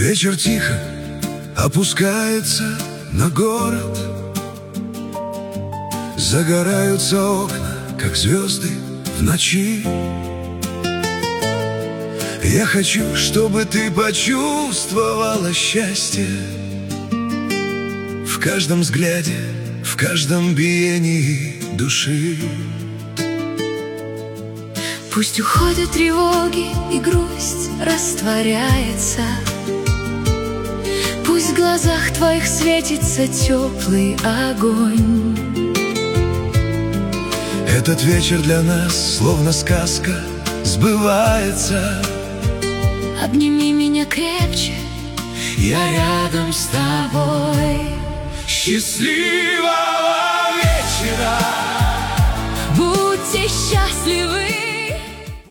Вечер тихо опускается на город. Загораются окна, как звезды в ночи. Я хочу, чтобы ты почувствовала счастье в каждом взгляде, в каждом биении души. Пусть уходят тревоги и грусть растворяется. Пусть в глазах твоих светится теплый огонь. Этот вечер для нас, словно сказка, сбывается. Обними меня крепче, я рядом с тобой. Счастливого вечера! будьте счастливы.